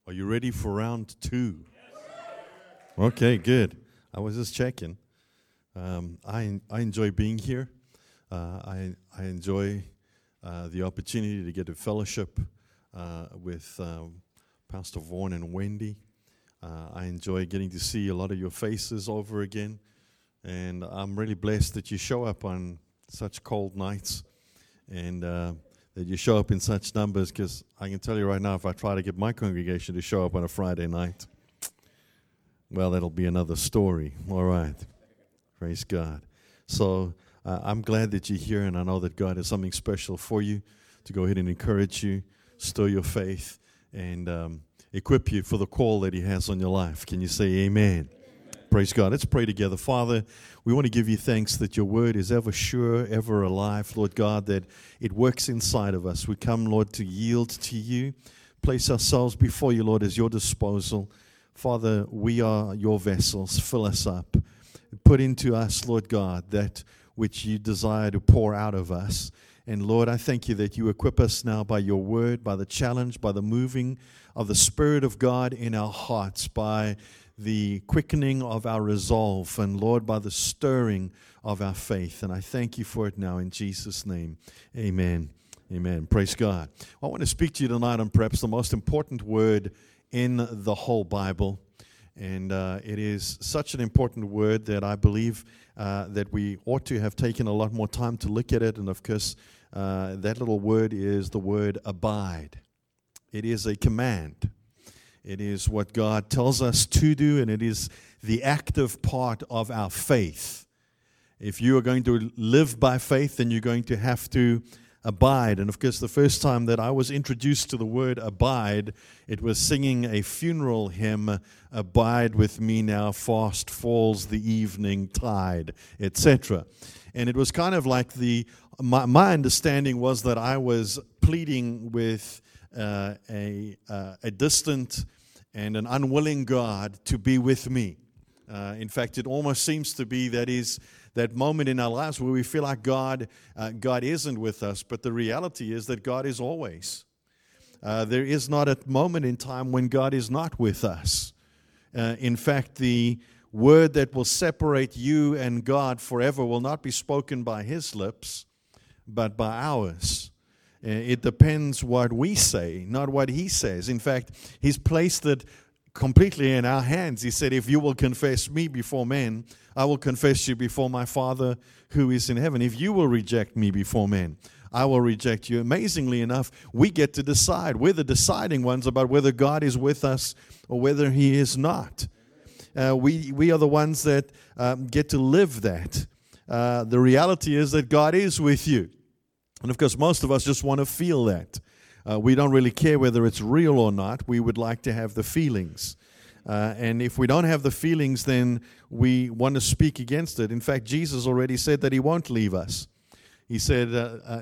Are you ready for round two? Okay, good. I was just checking. I enjoy being here. I enjoy the opportunity to get to fellowship with Pastor Vaughn and Wendy. I enjoy getting to see a lot of your faces over again. And I'm really blessed that you show up on such cold nights and that you show up in such numbers, because I can tell you right now, if I try to get my congregation to show up on a Friday night, well, that'll be another story. All right. Praise God. So I'm glad that you're here, and I know that God has something special for you to go ahead and encourage you, stir your faith, and equip you for the call that He has on your life. Can you say amen? Praise God. Let's pray together. Father, we want to give you thanks that your word is ever sure, ever alive, Lord God, that it works inside of us. We come, Lord, to yield to you, place ourselves before you, Lord, as your disposal. Father, we are your vessels. Fill us up. Put into us, Lord God, that which you desire to pour out of us. And Lord, I thank you that you equip us now by your word, by the challenge, by the moving of the Spirit of God in our hearts, by the quickening of our resolve, and Lord, by the stirring of our faith. And I thank you for it now in Jesus' name. Amen. Amen. Praise God. I want to speak to you tonight on perhaps the most important word in the whole Bible. And it is such an important word that I believe that we ought to have taken a lot more time to look at it. And of course, that little word is the word abide. It is a command. It is what God tells us to do, and it is the active part of our faith. If you are going to live by faith, then you're going to have to abide. And of course, the first time that I was introduced to the word abide, it was singing a funeral hymn, "Abide with me now, fast falls the evening tide," etc. And it was kind of like my understanding was that I was pleading with a distant and an unwilling God to be with me. In fact, it almost seems to be that moment in our lives where we feel like God isn't with us, but the reality is that God is always. There is not a moment in time when God is not with us. In fact, the word that will separate you and God forever will not be spoken by His lips, but by ours. It depends what we say, not what He says. In fact, He's placed it completely in our hands. He said, if you will confess me before men, I will confess you before my Father who is in heaven. If you will reject me before men, I will reject you. Amazingly enough, we get to decide. We're the deciding ones about whether God is with us or whether He is not. We are the ones that get to live that. The reality is that God is with you. And of course, most of us just want to feel that. We don't really care whether it's real or not. We would like to have the feelings. And if we don't have the feelings, then we want to speak against it. In fact, Jesus already said that He won't leave us. He said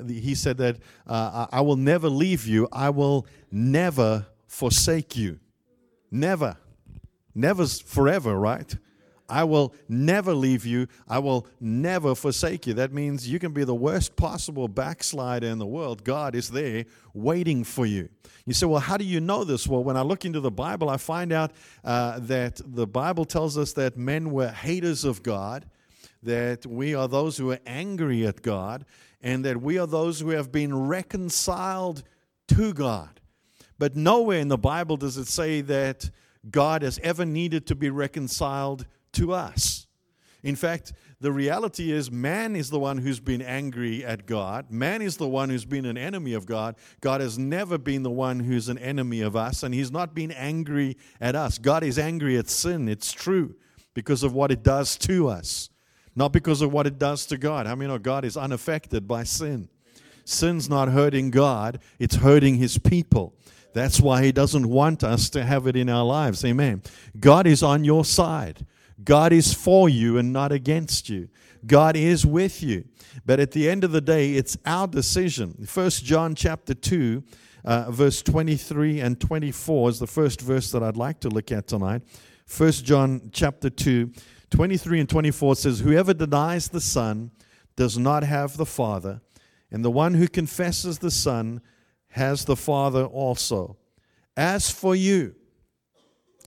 that I will never leave you. I will never forsake you. Never. Never's forever, right? I will never leave you. I will never forsake you. That means you can be the worst possible backslider in the world. God is there waiting for you. You say, well, how do you know this? Well, when I look into the Bible, I find out that the Bible tells us that men were haters of God, that we are those who are angry at God, and that we are those who have been reconciled to God. But nowhere in the Bible does it say that God has ever needed to be reconciled to us. In fact, the reality is man is the one who's been angry at God. Man is the one who's been an enemy of God. God has never been the one who's an enemy of us, and He's not been angry at us. God is angry at sin, it's true, because of what it does to us, not because of what it does to God. I mean, God is unaffected by sin. Sin's not hurting God, it's hurting His people. That's why He doesn't want us to have it in our lives. Amen. God is on your side. God is for you and not against you. God is with you. But at the end of the day, it's our decision. 1 John chapter 2, verse 23 and 24 is the first verse that I'd like to look at tonight. 1 John chapter 2, 23 and 24 says, "Whoever denies the Son does not have the Father, and the one who confesses the Son has the Father also. As for you,"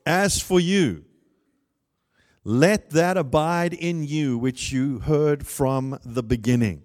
As for you, let that abide in you which you heard from the beginning.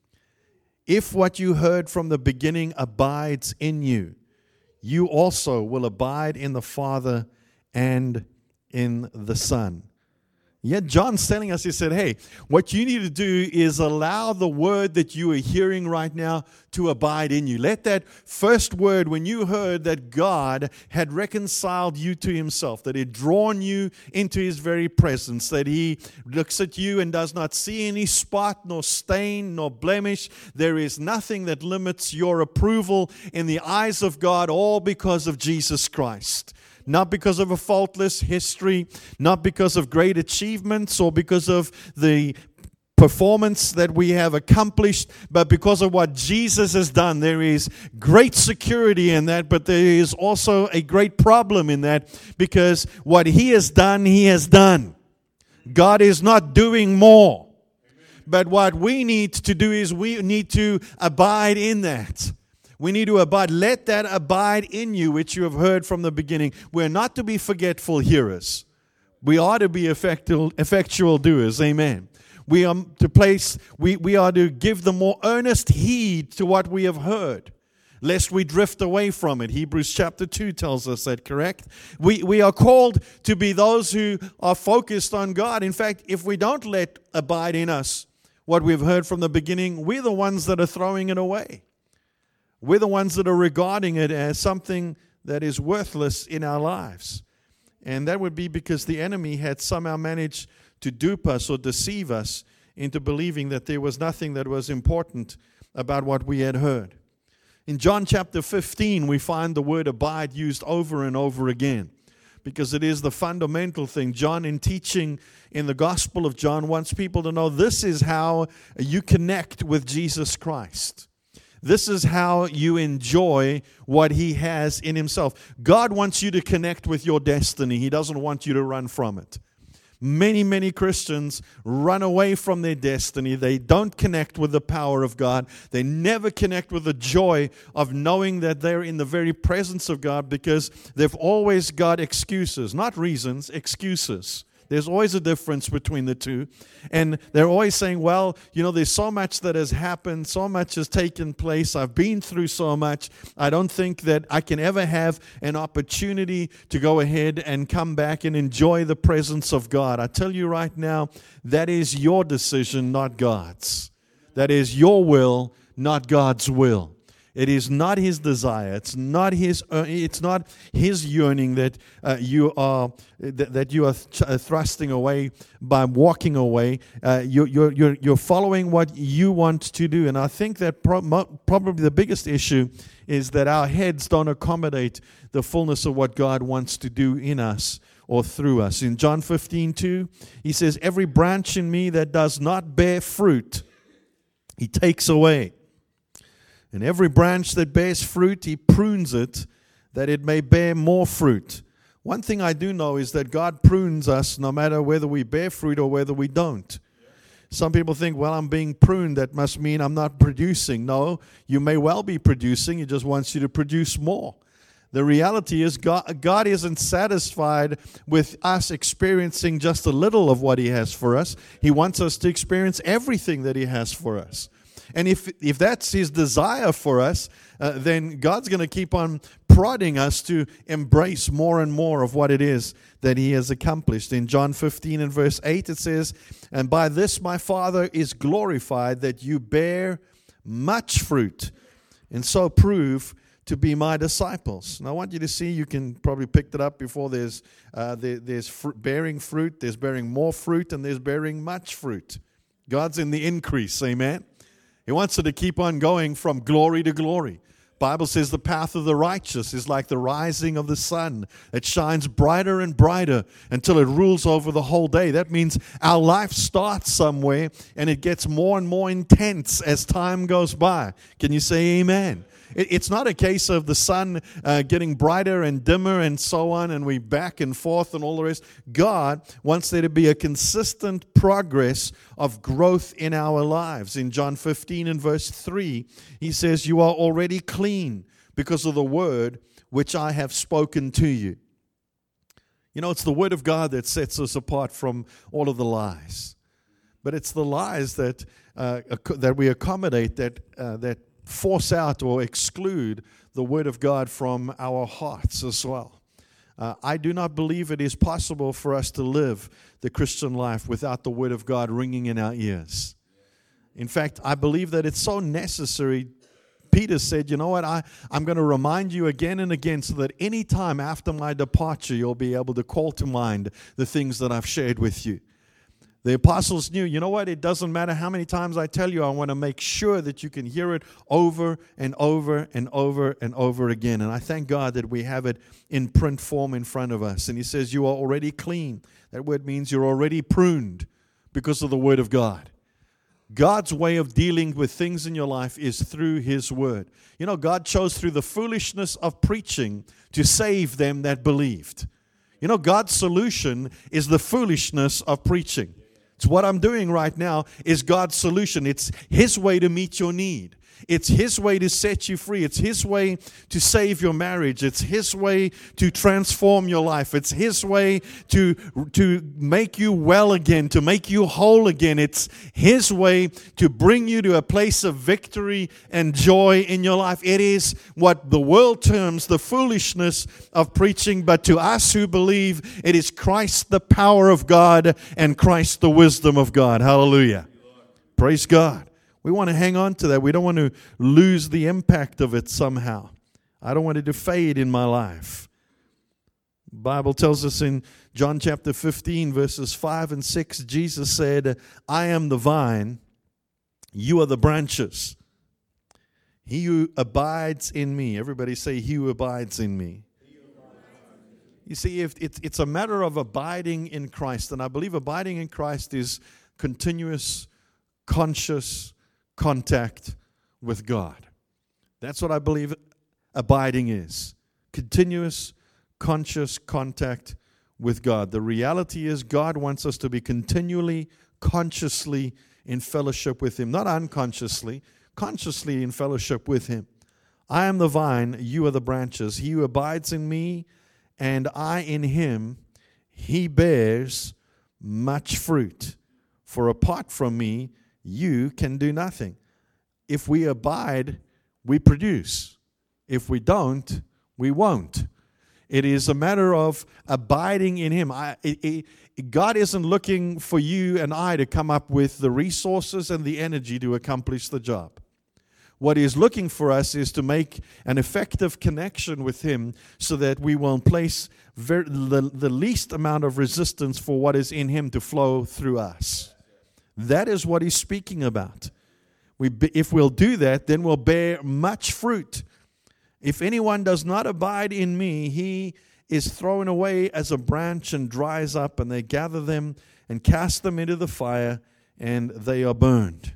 If what you heard from the beginning abides in you, you also will abide in the Father and in the Son. Yet John's telling us, he said, hey, what you need to do is allow the word that you are hearing right now to abide in you. Let that first word, when you heard that God had reconciled you to himself, that he had drawn you into his very presence, that he looks at you and does not see any spot, nor stain, nor blemish. There is nothing that limits your approval in the eyes of God, all because of Jesus Christ. Not because of a faultless history, not because of great achievements or because of the performance that we have accomplished, but because of what Jesus has done. There is great security in that, but there is also a great problem in that, because what he has done, he has done. God is not doing more. But what we need to do is we need to abide in that. We need to abide. Let that abide in you, which you have heard from the beginning. We're not to be forgetful hearers. We are to be effectual doers. Amen. We are to give the more earnest heed to what we have heard, lest we drift away from it. Hebrews chapter 2 tells us that, correct? We are called to be those who are focused on God. In fact, if we don't let abide in us what we've heard from the beginning, we're the ones that are throwing it away. We're the ones that are regarding it as something that is worthless in our lives. And that would be because the enemy had somehow managed to dupe us or deceive us into believing that there was nothing that was important about what we had heard. In John chapter 15, we find the word abide used over and over again, because it is the fundamental thing. John, in teaching in the Gospel of John, wants people to know this is how you connect with Jesus Christ. This is how you enjoy what he has in himself. God wants you to connect with your destiny. He doesn't want you to run from it. Many, many Christians run away from their destiny. They don't connect with the power of God. They never connect with the joy of knowing that they're in the very presence of God, because they've always got excuses, not reasons, excuses. There's always a difference between the two. And they're always saying, well, there's so much that has happened, so much has taken place, I've been through so much, I don't think that I can ever have an opportunity to go ahead and come back and enjoy the presence of God. I tell you right now, that is your decision, not God's. That is your will, not God's will. It is not his desire. It's not his yearning that you are thrusting away by walking away. You're following what you want to do, and I think that probably the biggest issue is that our heads don't accommodate the fullness of what God wants to do in us or through us. In John 15:2, he says, "Every branch in me that does not bear fruit, he takes away. And every branch that bears fruit, he prunes it, that it may bear more fruit." One thing I do know is that God prunes us no matter whether we bear fruit or whether we don't. Some people think, well, I'm being pruned, that must mean I'm not producing. No, you may well be producing. He just wants you to produce more. The reality is God isn't satisfied with us experiencing just a little of what he has for us. He wants us to experience everything that he has for us. And if that's his desire for us, then God's going to keep on prodding us to embrace more and more of what it is that he has accomplished. In John 15 and verse 8 it says, "And by this my Father is glorified, that you bear much fruit, and so prove to be my disciples." And I want you to see, you can probably pick that up before, there's bearing fruit, there's bearing more fruit, and there's bearing much fruit. God's in the increase, amen? He wants it to keep on going from glory to glory. Bible says the path of the righteous is like the rising of the sun. It shines brighter and brighter until it rules over the whole day. That means our life starts somewhere and it gets more and more intense as time goes by. Can you say amen? It's not a case of the sun getting brighter and dimmer and so on, and we back and forth and all the rest. God wants there to be a consistent progress of growth in our lives. In John 15 and verse 3, he says, "You are already clean because of the word which I have spoken to you." You know, it's the Word of God that sets us apart from all of the lies. But it's the lies that we accommodate that force out or exclude the Word of God from our hearts as well. I do not believe it is possible for us to live the Christian life without the Word of God ringing in our ears. In fact, I believe that it's so necessary. Peter said, you know what, I'm going to remind you again and again so that any time after my departure, you'll be able to call to mind the things that I've shared with you. The apostles knew, you know what, it doesn't matter how many times I tell you, I want to make sure that you can hear it over and over and over and over again. And I thank God that we have it in print form in front of us. And he says, you are already clean. That word means you're already pruned because of the Word of God. God's way of dealing with things in your life is through His Word. You know, God chose through the foolishness of preaching to save them that believed. You know, God's solution is the foolishness of preaching. It's what I'm doing right now is God's solution. It's His way to meet your need. It's His way to set you free. It's His way to save your marriage. It's His way to transform your life. It's His way to make you well again, to make you whole again. It's His way to bring you to a place of victory and joy in your life. It is what the world terms the foolishness of preaching, but to us who believe, it is Christ the power of God and Christ the wisdom of God. Hallelujah. Praise God. We want to hang on to that. We don't want to lose the impact of it somehow. I don't want it to fade in my life. The Bible tells us in John chapter 15, verses 5 and 6, Jesus said, I am the vine, you are the branches. He who abides in me. Everybody say, he who abides in me. You see, if it's a matter of abiding in Christ, and I believe abiding in Christ is continuous, conscious contact with God. That's what I believe abiding is. Continuous, conscious contact with God. The reality is God wants us to be continually, consciously in fellowship with Him. Not unconsciously, consciously in fellowship with Him. I am the vine, you are the branches. He who abides in me and I in him, he bears much fruit. For apart from me, you can do nothing. If we abide, we produce. If we don't, we won't. It is a matter of abiding in Him. God isn't looking for you and I to come up with the resources and the energy to accomplish the job. What He is looking for us is to make an effective connection with Him so that we will place the least amount of resistance for what is in Him to flow through us. That is what He's speaking about. If we'll do that, then we'll bear much fruit. If anyone does not abide in me, he is thrown away as a branch and dries up, and they gather them and cast them into the fire, and they are burned.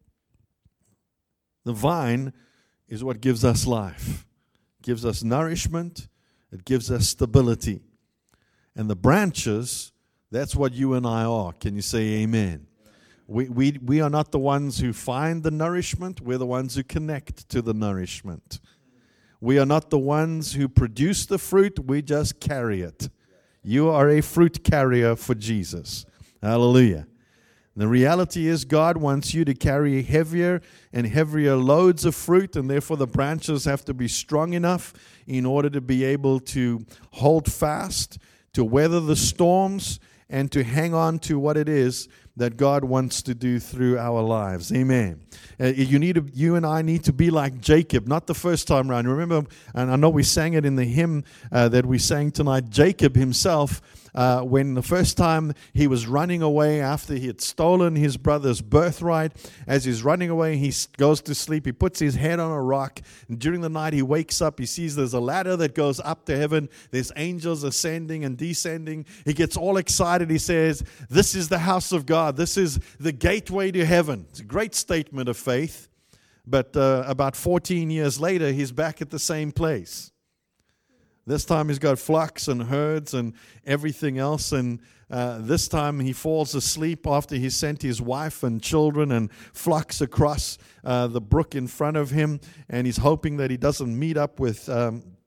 The vine is what gives us life. It gives us nourishment. It gives us stability. And the branches, that's what you and I are. Can you say amen? We are not the ones who find the nourishment. We're the ones who connect to the nourishment. We are not the ones who produce the fruit. We just carry it. You are a fruit carrier for Jesus. Hallelujah. The reality is God wants you to carry heavier and heavier loads of fruit, and therefore the branches have to be strong enough in order to be able to hold fast, to weather the storms, and to hang on to what it is that God wants to do through our lives. Amen. You and I need to be like Jacob, not the first time around. Remember, and I know we sang it in the hymn that we sang tonight, Jacob himself, when the first time he was running away after he had stolen his brother's birthright, as he's running away, he goes to sleep, he puts his head on a rock, and during the night he wakes up, he sees there's a ladder that goes up to heaven, there's angels ascending and descending, he gets all excited, he says, this is the house of God, this is the gateway to heaven. It's a great statement of faith, but about 14 years later, he's back at the same place. This time he's got flocks and herds and everything else, and this time he falls asleep after he sent his wife and children and flocks across the brook in front of him, and he's hoping that he doesn't meet up with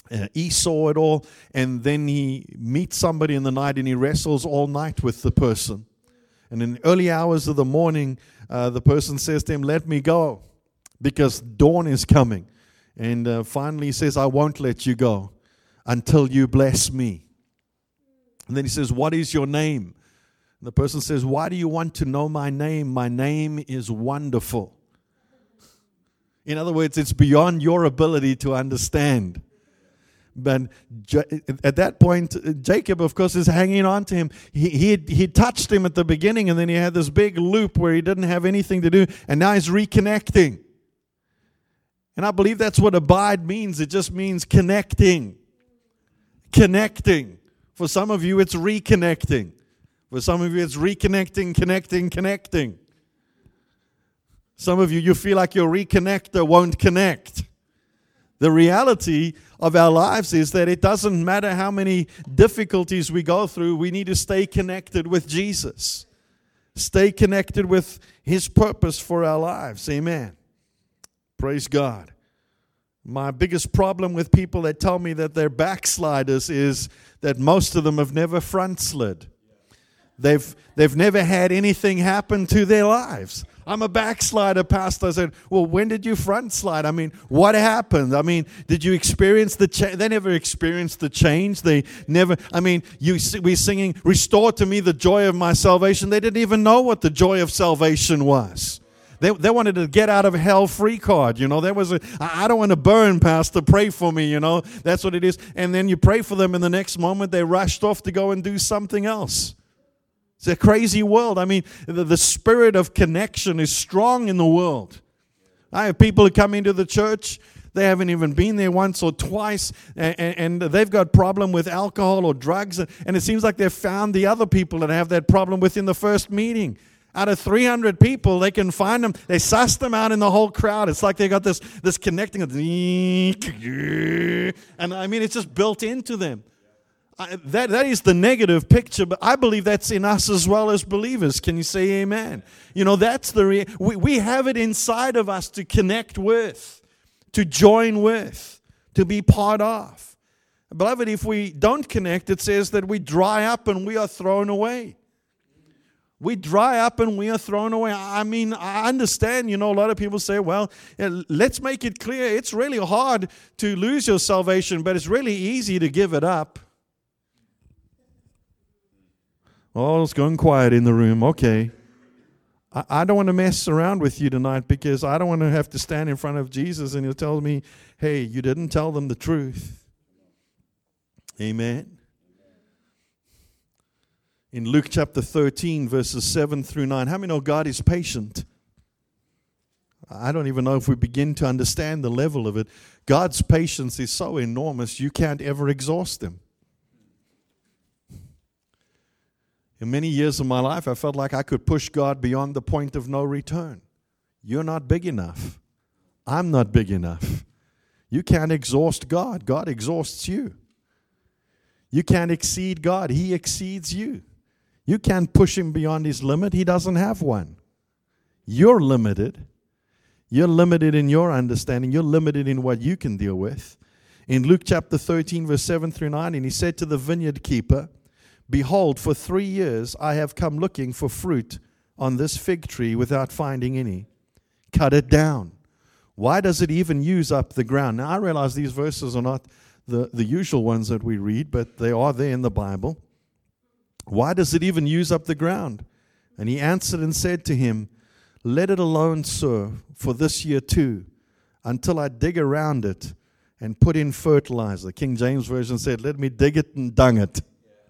He saw it all, and then he meets somebody in the night and he wrestles all night with the person. And in the early hours of the morning, the person says to him, "Let me go, because dawn is coming." And finally he says, "I won't let you go until you bless me." And then he says, "What is your name?" And the person says, "Why do you want to know my name? My name is Wonderful." In other words, it's beyond your ability to understand. But at that point, Jacob, of course, is hanging on to him. He touched him at the beginning, and then he had this big loop where he didn't have anything to do, and now he's reconnecting. And I believe that's what abide means. It just means connecting. Connecting. For some of you, it's reconnecting. For some of you, it's reconnecting, connecting. Some of you, you feel like your reconnector won't connect. The reality of our lives is that it doesn't matter how many difficulties we go through, we need to stay connected with Jesus. Stay connected with His purpose for our lives. Amen. Praise God. My biggest problem with people that tell me that they're backsliders is that most of them have never front slid. They've never had anything happen to their lives. I'm a backslider, Pastor. I said, "Well, when did you front slide? I mean, what happened? I mean, did you experience the change?" They never experienced the change. They never, we're singing, "Restore to me the joy of my salvation." They didn't even know what the joy of salvation was. They wanted a get out of hell free card. There was I don't want to burn, Pastor. Pray for me, That's what it is. And then you pray for them, and the next moment they rushed off to go and do something else. It's a crazy world. I mean, the spirit of connection is strong in the world. I have people who come into the church, they haven't even been there once or twice, and they've got problem with alcohol or drugs, and it seems like they've found the other people that have that problem within the first meeting. Out of 300 people, they can find them. They suss them out in the whole crowd. It's like they got this connecting, and it's just built into them. That is the negative picture, but I believe that's in us as well as believers. Can you say amen? That's we have it inside of us to connect with, to join with, to be part of. Beloved, if we don't connect, it says that we dry up and we are thrown away. We dry up and we are thrown away. I mean, I understand, a lot of people say, well, let's make it clear. It's really hard to lose your salvation, but it's really easy to give it up. Oh, it's going quiet in the room. Okay. I don't want to mess around with you tonight, because I don't want to have to stand in front of Jesus and He'll tell me, "Hey, you didn't tell them the truth." Amen. In Luke chapter 13, verses 7 through 9, how many know God is patient? I don't even know if we begin to understand the level of it. God's patience is so enormous, you can't ever exhaust Him. In many years of my life, I felt like I could push God beyond the point of no return. You're not big enough. I'm not big enough. You can't exhaust God. God exhausts you. You can't exceed God. He exceeds you. You can't push Him beyond His limit. He doesn't have one. You're limited. You're limited in your understanding. You're limited in what you can deal with. In Luke chapter 13, verse 7 through 9, and He said to the vineyard keeper, "Behold, for 3 years I have come looking for fruit on this fig tree without finding any. Cut it down. Why does it even use up the ground?" Now, I realize these verses are not the usual ones that we read, but they are there in the Bible. Why does it even use up the ground? And he answered and said to him, "Let it alone, sir, for this year too, until I dig around it and put in fertilizer." King James Version said, "Let me dig it and dung it."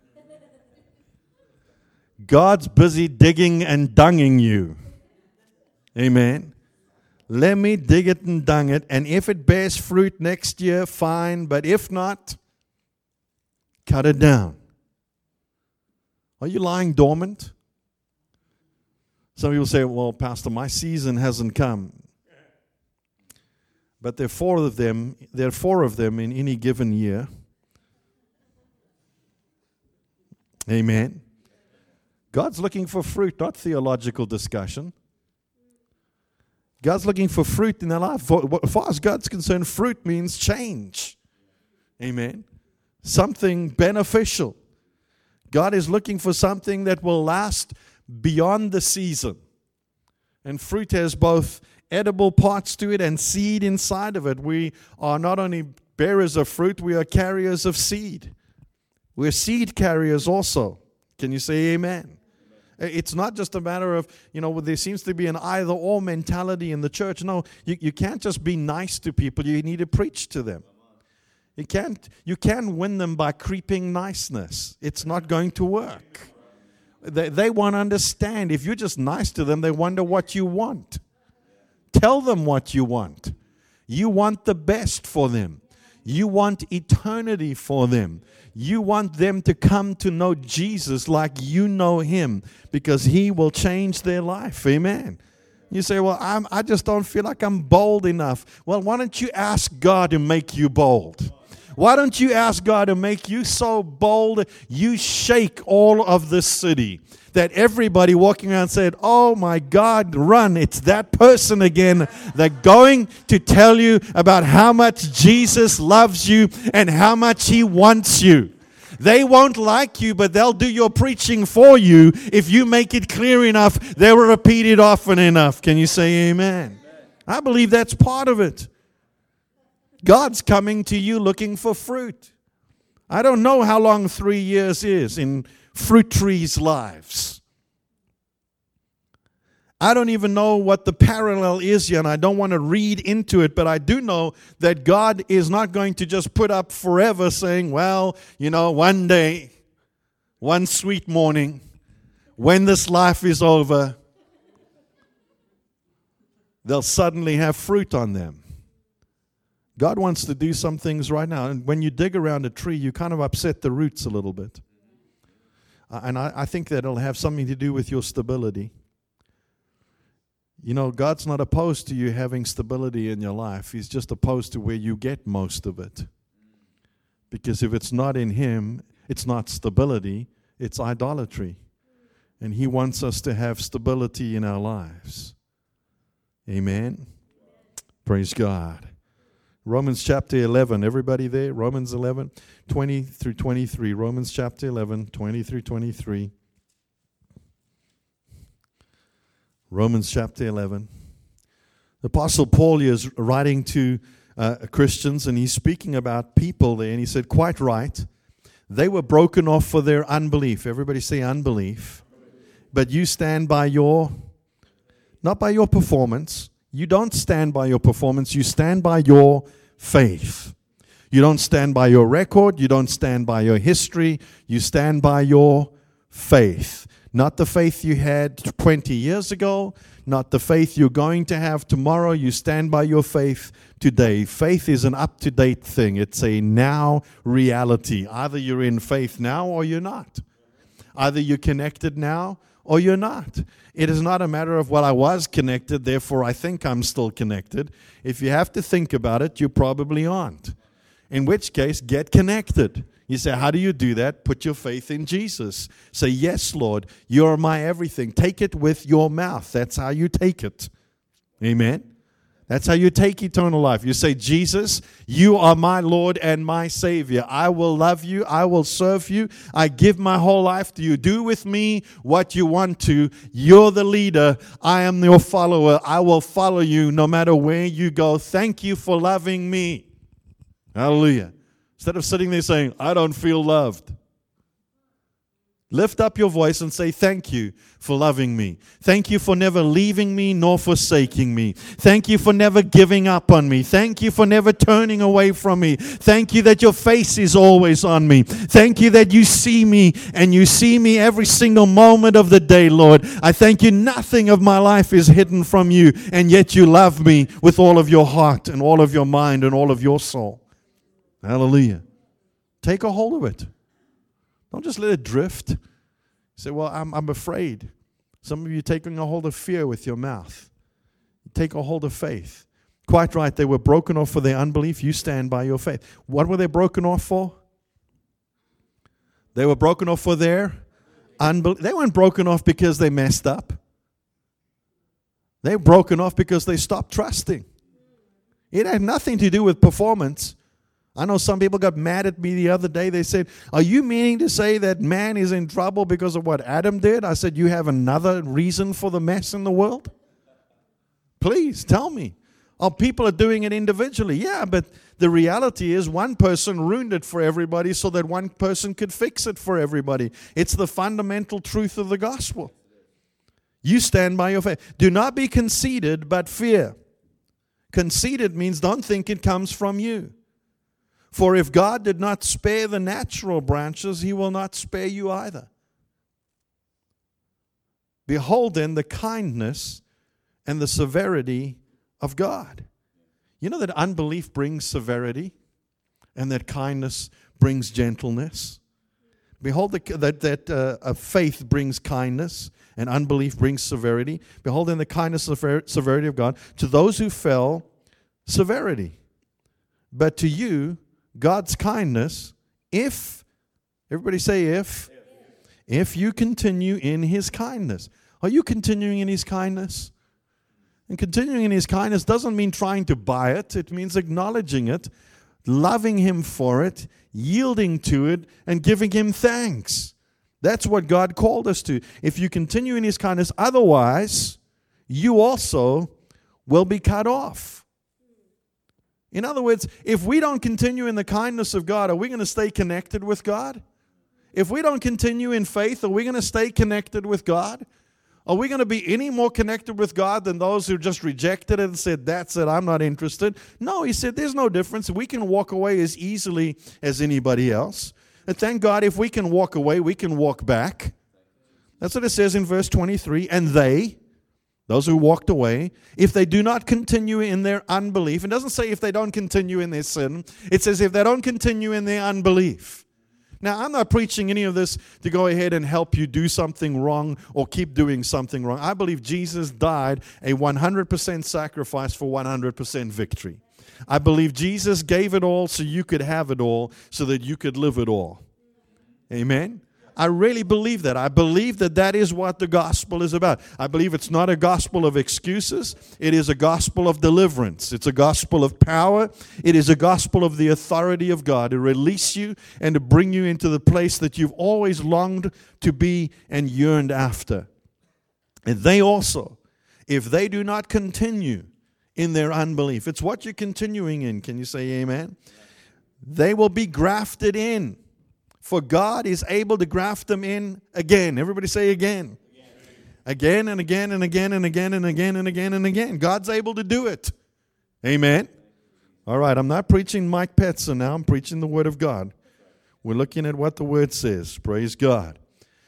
God's busy digging and dunging you. Amen. Let me dig it and dung it, and if it bears fruit next year, fine, but if not, cut it down. Are you lying dormant? Some people say, "Well, Pastor, my season hasn't come." But there are four of them in any given year. Amen. God's looking for fruit, not theological discussion. God's looking for fruit in their life. As far as God's concerned, fruit means change. Amen. Something beneficial. God is looking for something that will last beyond the season. And fruit has both edible parts to it and seed inside of it. We are not only bearers of fruit, we are carriers of seed. We're seed carriers also. Can you say amen? It's not just a matter of, there seems to be an either-or mentality in the church. No, you can't just be nice to people. You need to preach to them. You can't win them by creeping niceness. It's not going to work. They won't understand. If you're just nice to them, they wonder what you want. Tell them what you want. You want the best for them. You want eternity for them. You want them to come to know Jesus like you know Him, because He will change their life. Amen. You say, well, I just don't feel like I'm bold enough. Well, why don't you ask God to make you bold? Why don't you ask God to make you so bold you shake all of this city, that everybody walking around said, oh my God, run, it's that person again. They're going to tell you about how much Jesus loves you and how much He wants you. They won't like you, but they'll do your preaching for you if you make it clear enough. They will repeat it often enough. Can you say amen? I believe that's part of it. God's coming to you looking for fruit. I don't know how long 3 years is in fruit trees' lives. I don't even know what the parallel is yet, and I don't want to read into it, but I do know that God is not going to just put up forever saying, well, one day, one sweet morning, when this life is over, they'll suddenly have fruit on them. God wants to do some things right now. And when you dig around a tree, you kind of upset the roots a little bit. And I think that it'll have something to do with your stability. God's not opposed to you having stability in your life. He's just opposed to where you get most of it. Because if it's not in Him, it's not stability, it's idolatry. And He wants us to have stability in our lives. Amen. Praise God. Romans chapter 11. Everybody there? Romans 11, 20 through 23. Romans chapter 11, 20 through 23. Romans chapter 11. The Apostle Paul is writing to Christians, and he's speaking about people there, and he said, quite right, they were broken off for their unbelief. Everybody say unbelief. But you stand by not by your performance. You don't stand by your performance. You stand by your faith. You don't stand by your record. You don't stand by your history. You stand by your faith. Not the faith you had 20 years ago. Not the faith you're going to have tomorrow. You stand by your faith today. Faith is an up-to-date thing. It's a now reality. Either you're in faith now or you're not. Either you're connected now or you're not. It is not a matter of, well, I was connected, therefore I think I'm still connected. If you have to think about it, you probably aren't. In which case, get connected. You say, how do you do that? Put your faith in Jesus. Say, yes, Lord, you're my everything. Take it with your mouth. That's how you take it. Amen. That's how you take eternal life. You say, Jesus, you are my Lord and my Savior. I will love you. I will serve you. I give my whole life to you. Do with me what you want to. You're the leader. I am your follower. I will follow you no matter where you go. Thank you for loving me. Hallelujah. Instead of sitting there saying, I don't feel loved. Lift up your voice and say, thank you for loving me. Thank you for never leaving me nor forsaking me. Thank you for never giving up on me. Thank you for never turning away from me. Thank you that your face is always on me. Thank you that you see me and you see me every single moment of the day, Lord. I thank you nothing of my life is hidden from you, and yet you love me with all of your heart and all of your mind and all of your soul. Hallelujah. Take a hold of it. Don't just let it drift. You say, well, I'm afraid. Some of you are taking a hold of fear with your mouth. Take a hold of faith. Quite right, they were broken off for their unbelief. You stand by your faith. What were they broken off for? They were broken off for their unbelief. They weren't broken off because they messed up. They were broken off because they stopped trusting. It had nothing to do with performance. I know some people got mad at me the other day. They said, are you meaning to say that man is in trouble because of what Adam did? I said, you have another reason for the mess in the world? Please tell me. Oh, people are doing it individually. Yeah, but the reality is one person ruined it for everybody so that one person could fix it for everybody. It's the fundamental truth of the gospel. You stand by your faith. Do not be conceited, but fear. Conceited means don't think it comes from you. For if God did not spare the natural branches, He will not spare you either. Behold then the kindness and the severity of God. You know that unbelief brings severity and that kindness brings gentleness? Behold that faith brings kindness and unbelief brings severity. Behold then the kindness and severity of God. To those who fell, severity. But to you, God's kindness, if, everybody say if you continue in His kindness. Are you continuing in His kindness? And continuing in His kindness doesn't mean trying to buy it. It means acknowledging it, loving Him for it, yielding to it, and giving Him thanks. That's what God called us to. If you continue in His kindness, otherwise, you also will be cut off. In other words, if we don't continue in the kindness of God, are we going to stay connected with God? If we don't continue in faith, are we going to stay connected with God? Are we going to be any more connected with God than those who just rejected it and said, that's it, I'm not interested? No, He said, there's no difference. We can walk away as easily as anybody else. And thank God, if we can walk away, we can walk back. That's what it says in verse 23. And they, those who walked away, if they do not continue in their unbelief, it doesn't say if they don't continue in their sin, it says if they don't continue in their unbelief. Now, I'm not preaching any of this to go ahead and help you do something wrong or keep doing something wrong. I believe Jesus died a 100% sacrifice for 100% victory. I believe Jesus gave it all so you could have it all, so that you could live it all. Amen? I really believe that. I believe that that is what the gospel is about. I believe it's not a gospel of excuses. It is a gospel of deliverance. It's a gospel of power. It is a gospel of the authority of God to release you and to bring you into the place that you've always longed to be and yearned after. And they also, if they do not continue in their unbelief, it's what you're continuing in. Can you say amen? They will be grafted in. For God is able to graft them in again. Everybody say again. Again and again and again and again and again and again and again. God's able to do it. Amen. All right, I'm not preaching Mike Petzer now. I'm preaching the Word of God. We're looking at what the Word says. Praise God.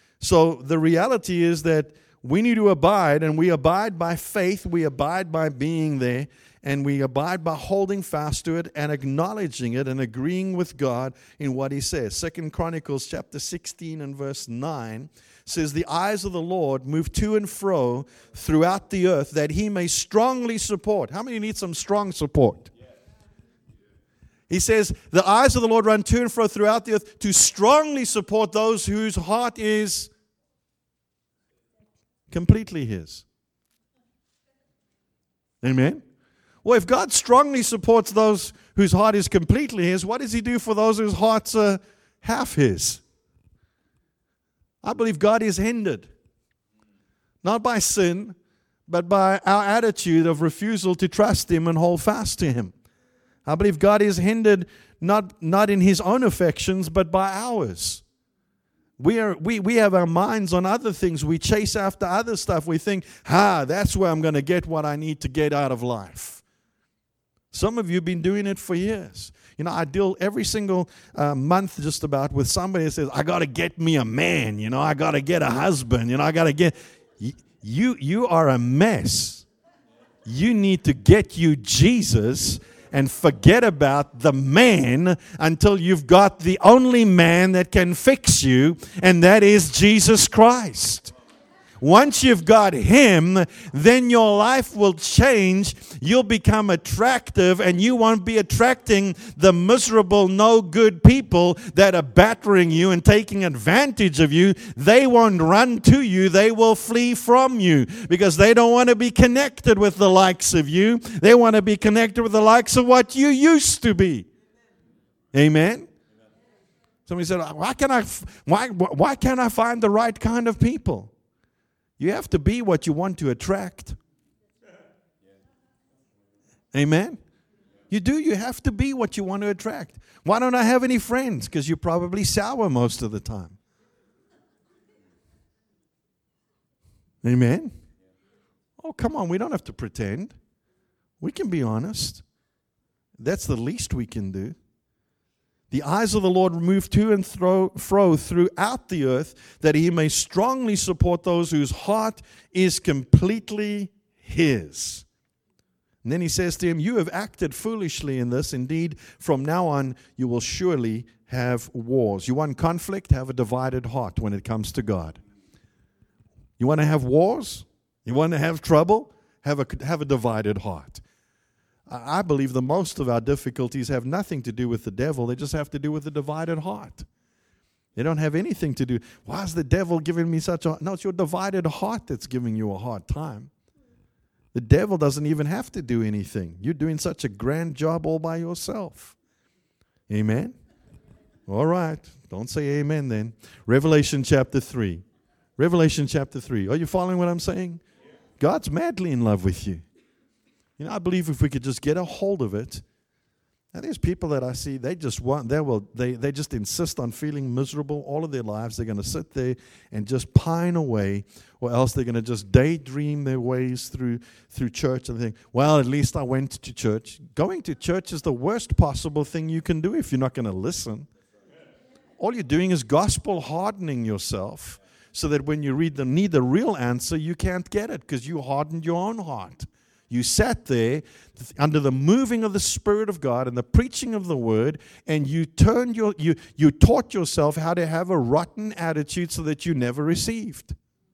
So the reality is that we need to abide, and we abide by faith. We abide by being there. And we abide by holding fast to it and acknowledging it and agreeing with God in what He says. 2 Chronicles chapter 16 and verse 9 says, the eyes of the Lord move to and fro throughout the earth that He may strongly support. How many need some strong support? He says, the eyes of the Lord run to and fro throughout the earth to strongly support those whose heart is completely His. Amen? Well, if God strongly supports those whose heart is completely His, what does He do for those whose hearts are half His? I believe God is hindered, not by sin, but by our attitude of refusal to trust Him and hold fast to Him. I believe God is hindered not in His own affections, but by ours. We have our minds on other things. We chase after other stuff. We think, that's where I'm going to get what I need to get out of life. Some of you have been doing it for years. You know, I deal every single month just about with somebody that says, I got to get me a man. You know, I got to get a husband. You know, I got to get... You are a mess. You need to get you Jesus and forget about the man until you've got the only man that can fix you, and that is Jesus Christ. Once you've got Him, then your life will change. You'll become attractive, and you won't be attracting the miserable, no good people that are battering you and taking advantage of you. They won't run to you. They will flee from you because they don't want to be connected with the likes of you. They want to be connected with the likes of what you used to be. Amen? Somebody said, why can't I find the right kind of people? You have to be what you want to attract. Amen? You do. You have to be what you want to attract. Why don't I have any friends? Because you're probably sour most of the time. Amen? Oh, come on. We don't have to pretend. We can be honest. That's the least we can do. The eyes of the Lord move to and fro throughout the earth, that he may strongly support those whose heart is completely his. And then he says to him, you have acted foolishly in this. Indeed, from now on, you will surely have wars. You want conflict? Have a divided heart when it comes to God. You want to have wars? You want to have trouble? Have a divided heart. I believe the most of our difficulties have nothing to do with the devil. They just have to do with the divided heart. They don't have anything to do. Why is the devil giving me such a... No, it's your divided heart that's giving you a hard time. The devil doesn't even have to do anything. You're doing such a grand job all by yourself. Amen? All right. Don't say amen then. Revelation chapter 3. Revelation chapter 3. Are you following what I'm saying? God's madly in love with you. You know, I believe if we could just get a hold of it. And there's people that I see, they just insist on feeling miserable all of their lives. They're going to sit there and just pine away, or else they're going to just daydream their ways through church and think, well, at least I went to church. Going to church is the worst possible thing you can do if you're not going to listen. All you're doing is gospel hardening yourself so that when you need the real answer, you can't get it because you hardened your own heart. You sat there under the moving of the Spirit of God and the preaching of the Word, and you taught yourself how to have a rotten attitude so that you never received.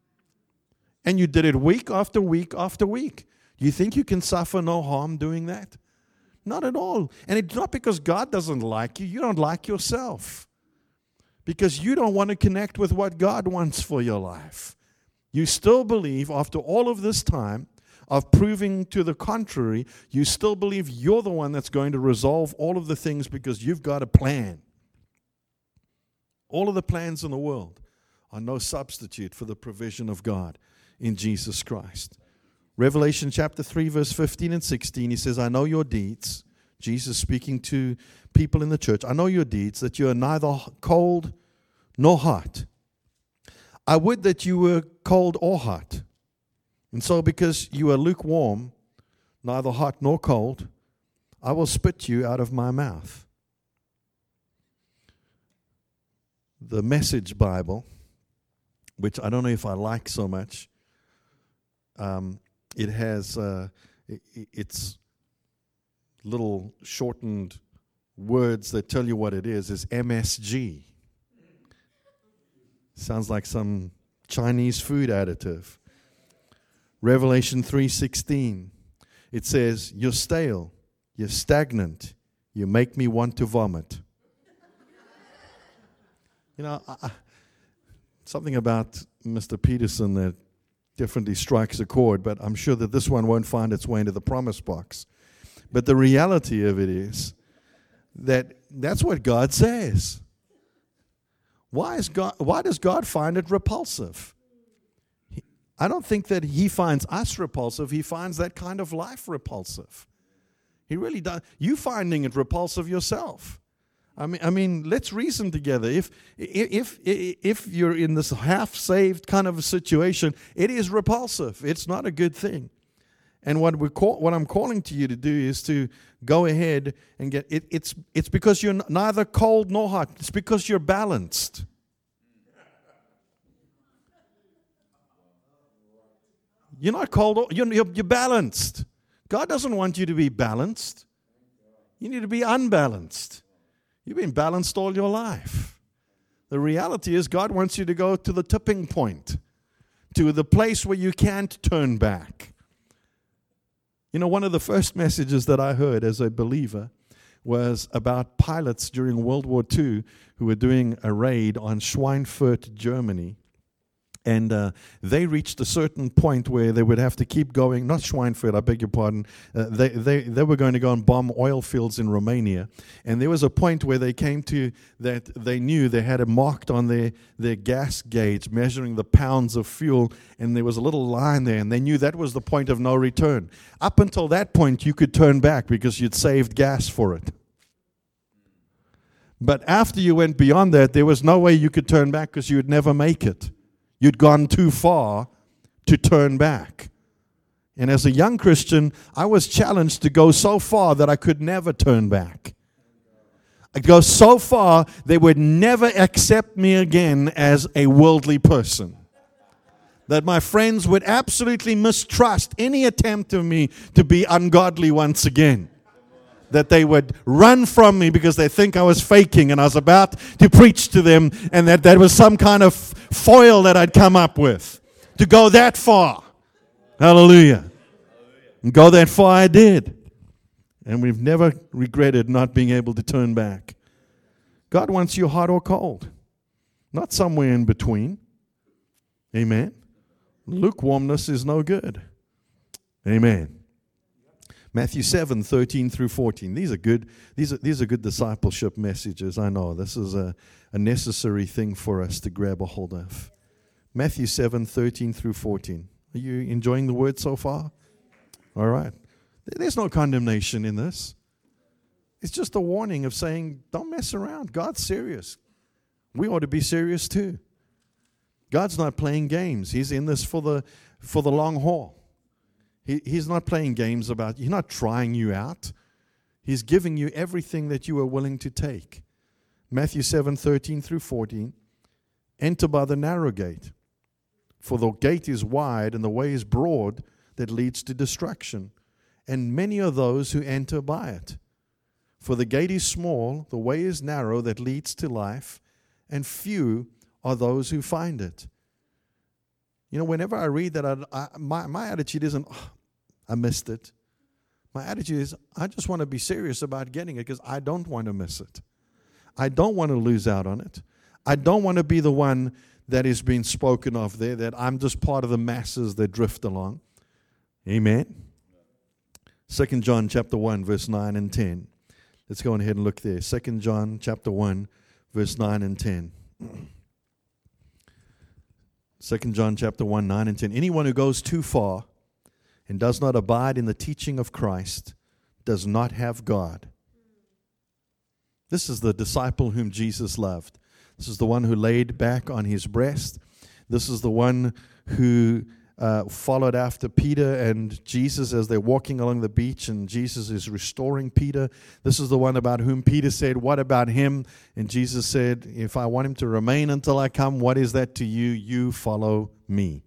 And you did it week after week after week. You think you can suffer no harm doing that? Not at all. And it's not because God doesn't like you. You don't like yourself. Because you don't want to connect with what God wants for your life. You still believe, after all of this time, of proving to the contrary, you still believe you're the one that's going to resolve all of the things because you've got a plan. All of the plans in the world are no substitute for the provision of God in Jesus Christ. Revelation chapter 3, verse 15 and 16, he says, I know your deeds. Jesus speaking to people in the church. I know your deeds, that you are neither cold nor hot. I would that you were cold or hot. And so because you are lukewarm, neither hot nor cold, I will spit you out of my mouth. The Message Bible, which I don't know if I like so much, it has its little shortened words that tell you what it is MSG. Sounds like some Chinese food additive. Revelation 3:16, it says, you're stale, you're stagnant, you make me want to vomit. You know, something about Mr. Peterson that definitely strikes a chord, but I'm sure that this one won't find its way into the promise box. But the reality of it is that that's what God says. Why does God find it repulsive? I don't think that he finds us repulsive. He finds that kind of life repulsive. He really does. You finding it repulsive yourself. I mean, let's reason together. If you're in this half-saved kind of a situation, it is repulsive. It's not a good thing. And what I'm calling to you to do is to go ahead and get it. It's because you're neither cold nor hot. It's because you're balanced. You're not cold. You're balanced. God doesn't want you to be balanced. You need to be unbalanced. You've been balanced all your life. The reality is God wants you to go to the tipping point, to the place where you can't turn back. You know, one of the first messages that I heard as a believer was about pilots during World War II who were doing a raid on Schweinfurt, Germany. And they reached a certain point where they would have to keep going, not Schweinfurt, I beg your pardon. They were going to go and bomb oil fields in Romania. And there was a point where they came to that they knew they had it marked on their gas gauge, measuring the pounds of fuel. And there was a little line there, and they knew that was the point of no return. Up until that point, you could turn back because you'd saved gas for it. But after you went beyond that, there was no way you could turn back because you would never make it. You'd gone too far to turn back. And as a young Christian, I was challenged to go so far that I could never turn back. I'd go so far they would never accept me again as a worldly person. That my friends would absolutely mistrust any attempt of me to be ungodly once again. That they would run from me because they think I was faking and I was about to preach to them, and that was some kind of foil that I'd come up with. To go that far. Hallelujah. And go that far I did. And we've never regretted not being able to turn back. God wants you hot or cold. Not somewhere in between. Amen. Lukewarmness is no good. Amen. Matthew 7, 13 through 14. These are good discipleship messages. I know this is a necessary thing for us to grab a hold of. Matthew 7, 13 through 14. Are you enjoying the word so far? All right. There's no condemnation in this. It's just a warning of saying, don't mess around. God's serious. We ought to be serious too. God's not playing games. He's in this for the long haul. He's not playing games about, he's not trying you out. He's giving you everything that you are willing to take. Matthew 7, 13 through 14. Enter by the narrow gate. For the gate is wide and the way is broad that leads to destruction. And many are those who enter by it. For the gate is small, the way is narrow that leads to life, and few are those who find it. You know, whenever I read that, my attitude isn't, oh, I missed it. My attitude is, I just want to be serious about getting it because I don't want to miss it. I don't want to lose out on it. I don't want to be the one that is being spoken of there, that I'm just part of the masses that drift along. Amen. 2 John chapter 1, verse 9 and 10. Let's go ahead and look there. 2 John chapter 1, verse 9 and 10. 2 John chapter 1, 9 and 10. Anyone who goes too far and does not abide in the teaching of Christ does not have God. This is the disciple whom Jesus loved. This is the one who laid back on his breast. This is the one who followed after Peter and Jesus as they're walking along the beach, and Jesus is restoring Peter. This is the one about whom Peter said, what about him? And Jesus said, if I want him to remain until I come, what is that to you? You follow me.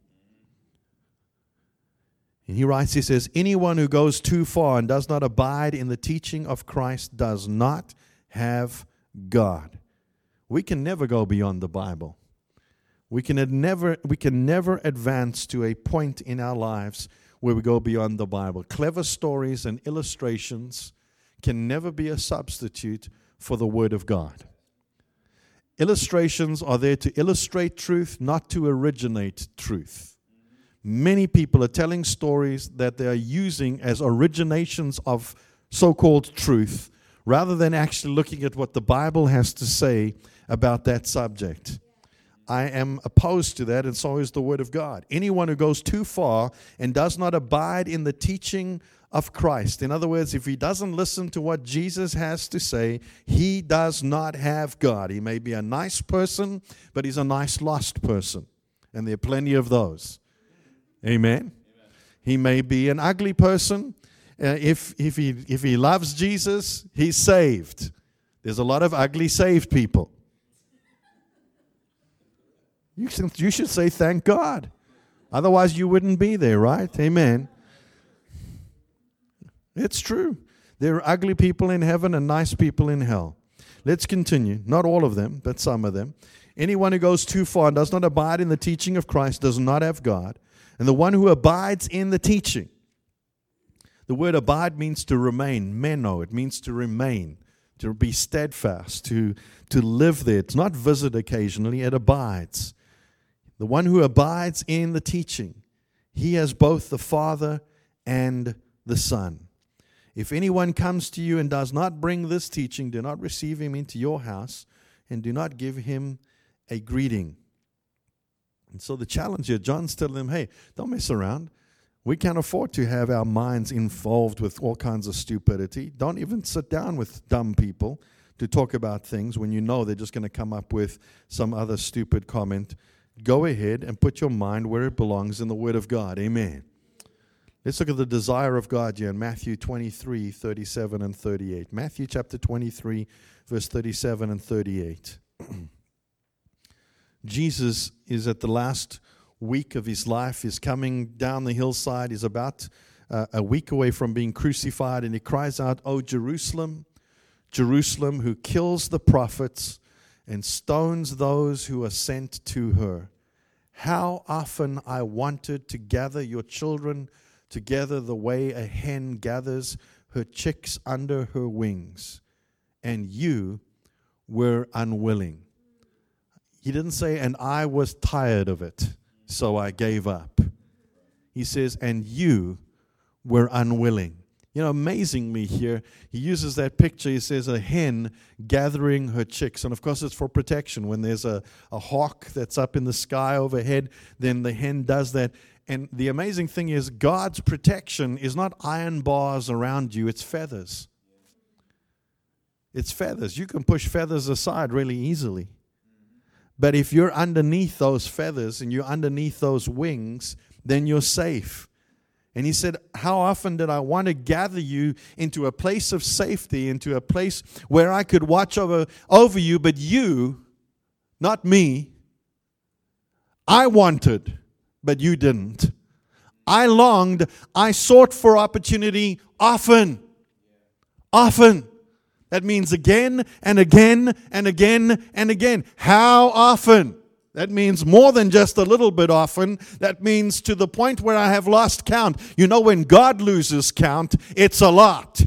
And he writes, he says, anyone who goes too far and does not abide in the teaching of Christ does not have God. We can never go beyond the Bible. We can never advance to a point in our lives where we go beyond the Bible. Clever stories and illustrations can never be a substitute for the Word of God. Illustrations are there to illustrate truth, not to originate truth. Many people are telling stories that they are using as originations of so-called truth, rather than actually looking at what the Bible has to say about that subject. I am opposed to that, and so is the Word of God. Anyone who goes too far and does not abide in the teaching of Christ, in other words, if he doesn't listen to what Jesus has to say, he does not have God. He may be a nice person, but he's a nice lost person, and there are plenty of those. Amen? He may be an ugly person. If he loves Jesus, he's saved. There's a lot of ugly saved people. You should say thank God. Otherwise you wouldn't be there, right? Amen. It's true. There are ugly people in heaven and nice people in hell. Let's continue. Not all of them, but some of them. Anyone who goes too far and does not abide in the teaching of Christ does not have God. And the one who abides in the teaching. The word abide means to remain. Meno, it means to remain. To be steadfast. To live there. It's not visit occasionally, it abides. The one who abides in the teaching, he has both the Father and the Son. If anyone comes to you and does not bring this teaching, do not receive him into your house, and do not give him a greeting. And so the challenge here, John's telling them, hey, don't mess around. We can't afford to have our minds involved with all kinds of stupidity. Don't even sit down with dumb people to talk about things when you know they're just going to come up with some other stupid comment. Go ahead and put your mind where it belongs in the Word of God. Amen. Let's look at the desire of God here in Matthew 23, 37 and 38. Matthew chapter 23, verse 37 and 38. Jesus is at the last week of his life. He's coming down the hillside. He's about a week away from being crucified, and he cries out, "O Jerusalem, Jerusalem, who kills the prophets and stones those who are sent to her. How often I wanted to gather your children together the way a hen gathers her chicks under her wings, and you were unwilling." He didn't say, "and I was tired of it, so I gave up." He says, "and you were unwilling." You know, amazingly here, he uses that picture. He says a hen gathering her chicks. And of course, it's for protection. When there's a hawk that's up in the sky overhead, then the hen does that. And the amazing thing is, God's protection is not iron bars around you, it's feathers. It's feathers. You can push feathers aside really easily. But if you're underneath those feathers and you're underneath those wings, then you're safe. And he said, how often did I want to gather you into a place of safety, into a place where I could watch over you, but you, not me, I wanted, but you didn't. I longed, I sought for opportunity often. Often. That means again and again and again and again. How often? That means more than just a little bit often. That means to the point where I have lost count. You know, when God loses count, it's a lot.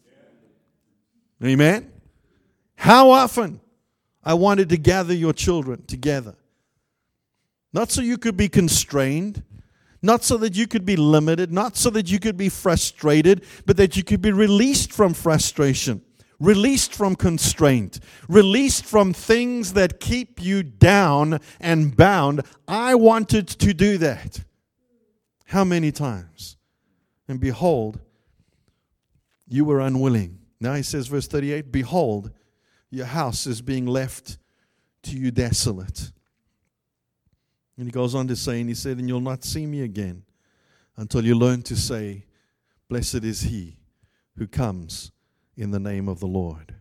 Amen? How often I wanted to gather your children together. Not so you could be constrained, not so that you could be limited, not so that you could be frustrated, but that you could be released from frustration, released from constraint, released from things that keep you down and bound. I wanted to do that. How many times? And behold, you were unwilling. Now he says, verse 38, behold, your house is being left to you desolate. And he goes on to say, and he said, and you'll not see me again until you learn to say, blessed is he who comes in the name of the Lord.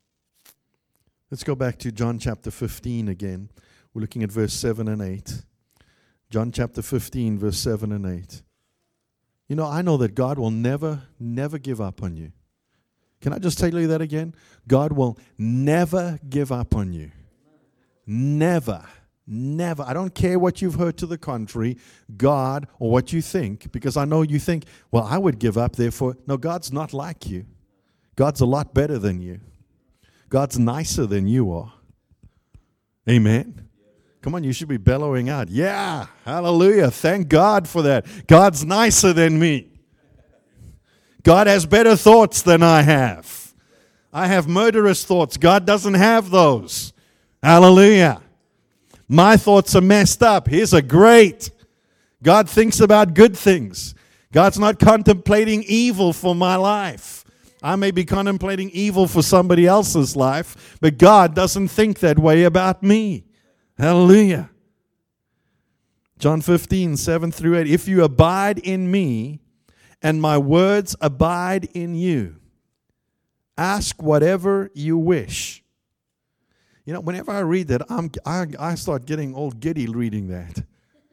Let's go back to John chapter 15 again. We're looking at verse 7 and 8. John chapter 15, verse 7 and 8. You know, I know that God will never, never give up on you. Can I just tell you that again? God will never give up on you. Never. Never. I don't care what you've heard to the contrary, God, or what you think, because I know you think, well, I would give up, therefore. No, God's not like you. God's a lot better than you. God's nicer than you are. Amen. Come on, you should be bellowing out. Yeah, hallelujah. Thank God for that. God's nicer than me. God has better thoughts than I have. I have murderous thoughts. God doesn't have those. Hallelujah. My thoughts are messed up. His are great. God thinks about good things. God's not contemplating evil for my life. I may be contemplating evil for somebody else's life, but God doesn't think that way about me. Hallelujah. John 15, 7 through 8. If you abide in me, and my words abide in you, ask whatever you wish. You know, whenever I read that, I start getting all giddy reading that.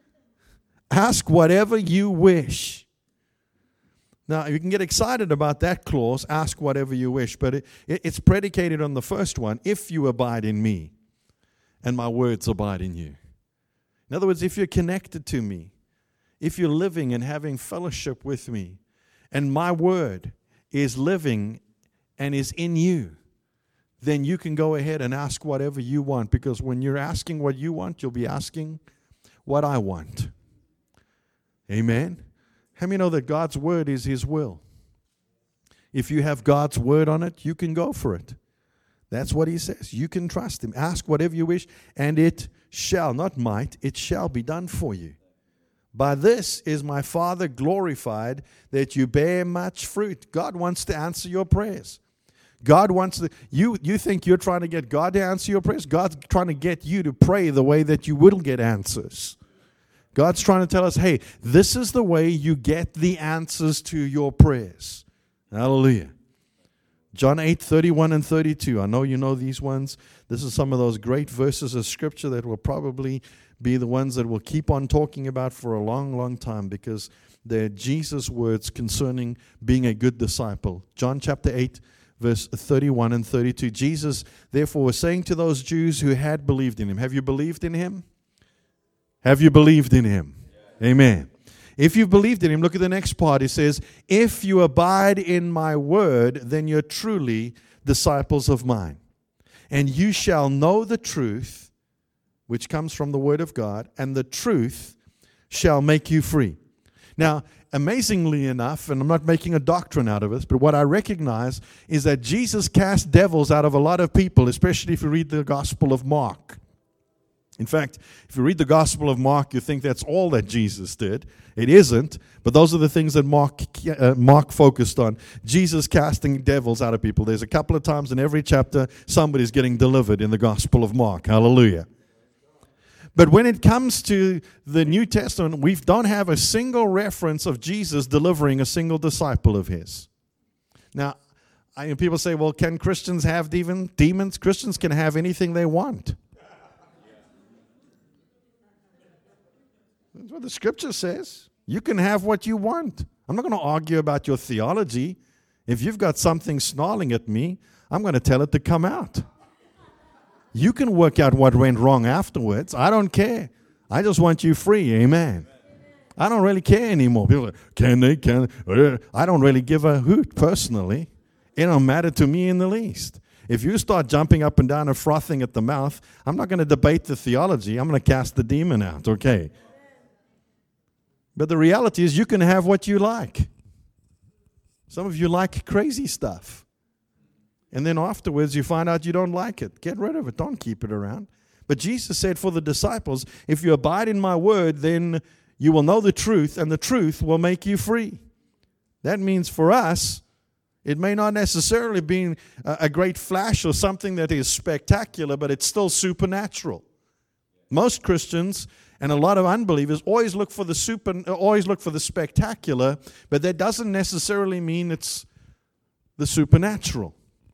Ask whatever you wish. Now, you can get excited about that clause, ask whatever you wish, but it's predicated on the first one, if you abide in me, and my words abide in you. In other words, if you're connected to me, if you're living and having fellowship with me, and my word is living and is in you, then you can go ahead and ask whatever you want, because when you're asking what you want, you'll be asking what I want. Amen? How many know that God's word is His will? If you have God's word on it, you can go for it. That's what He says. You can trust Him. Ask whatever you wish, and it shall, not might, it shall be done for you. By this is my Father glorified, that you bear much fruit. God wants to answer your prayers. God wants to, you think you're trying to get God to answer your prayers? God's trying to get you to pray the way that you will get answers. God's trying to tell us, hey, this is the way you get the answers to your prayers. Hallelujah. John 8:31 and 32. I know you know these ones. This is some of those great verses of Scripture that will probably be the ones that we'll keep on talking about for a long, long time, because they're Jesus' words concerning being a good disciple. John chapter 8, verse 31 and 32. Jesus, therefore, was saying to those Jews who had believed in Him, have you believed in Him? Have you believed in Him? Yeah. Amen. If you've believed in Him, look at the next part. It says, if you abide in my word, then you're truly disciples of mine. And you shall know the truth, which comes from the word of God, and the truth shall make you free. Now, amazingly enough, and I'm not making a doctrine out of this, but what I recognize is that Jesus cast devils out of a lot of people, especially if you read the Gospel of Mark. In fact, if you read the Gospel of Mark, you think that's all that Jesus did. It isn't, but those are the things that Mark focused on. Jesus casting devils out of people. There's a couple of times in every chapter somebody's getting delivered in the Gospel of Mark. Hallelujah. But when it comes to the New Testament, we don't have a single reference of Jesus delivering a single disciple of His. Now, people say, well, can Christians have demons? Christians can have anything they want. That's what the Scripture says. You can have what you want. I'm not going to argue about your theology. If you've got something snarling at me, I'm going to tell it to come out. You can work out what went wrong afterwards. I don't care. I just want you free. Amen. I don't really care anymore. People are, can they? I don't really give a hoot personally. It don't matter to me in the least. If you start jumping up and down and frothing at the mouth, I'm not going to debate the theology. I'm going to cast the demon out. Okay. But the reality is you can have what you like. Some of you like crazy stuff. And then afterwards you find out you don't like it. Get rid of it. Don't keep it around. But Jesus said for the disciples, if you abide in my word, then you will know the truth, and the truth will make you free. That means for us, it may not necessarily be a great flash or something that is spectacular, but it's still supernatural. Most Christians and a lot of unbelievers always look for the spectacular, but that doesn't necessarily mean it's the supernatural.